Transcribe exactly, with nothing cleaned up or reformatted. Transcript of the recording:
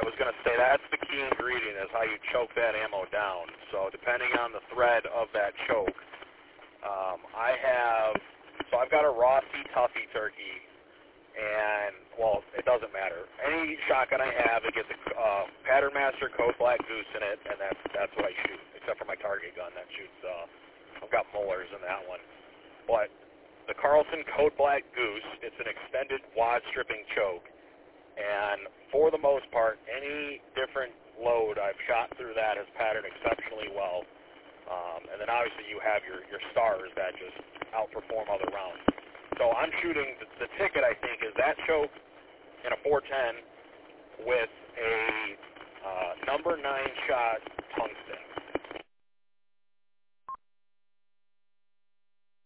was going to say that's the key ingredient is how you choke that ammo down. So depending on the thread of that choke, um, I have, so I've got a raw C-Tuffy turkey, and, well, it doesn't matter. Any shotgun I have, it gets a uh, Pattern Master Code Black Goose in it, and that's that's what I shoot, except for my target gun that shoots, uh, I've got molars in that one. But the Carlson Code Black Goose, it's an extended wad stripping choke. And for the most part, any different load I've shot through that has patterned exceptionally well. Um, and then obviously you have your, your stars that just outperform other rounds. So I'm shooting, the, the ticket I think is that choke in a four ten with a uh, number nine shot tungsten.